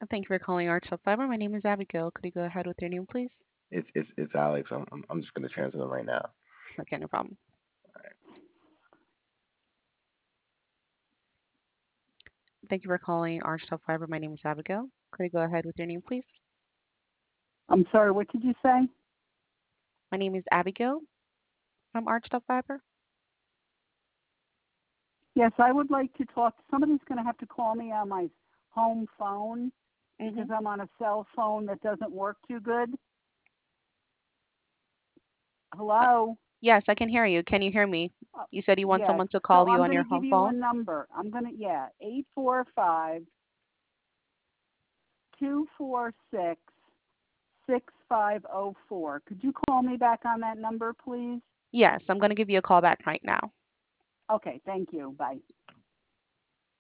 Thank you for calling Arch of Fiber. My name is Abigail. Could you go ahead with your name, please? It's Alex. I'm just gonna transfer them right now. Okay, no problem. Thank you for calling Arch of Fiber. My name is Abigail. Could you go ahead with your name, please? I'm sorry, what did you say? My name is Abigail from Arch of Fiber. Yes, I would like to talk. Somebody's going to have to call me on my home phone because Mm-hmm. I'm on a cell phone that doesn't work too good. Hello? Yes, I can hear you. Can you hear me? You said you want Yes. someone to So call you I'm on going your to give home you a phone? number. Yeah, 845-246-6504. Could you call me back on that number, please? Yes, I'm going to give you a call back right now. Okay, thank you. Bye.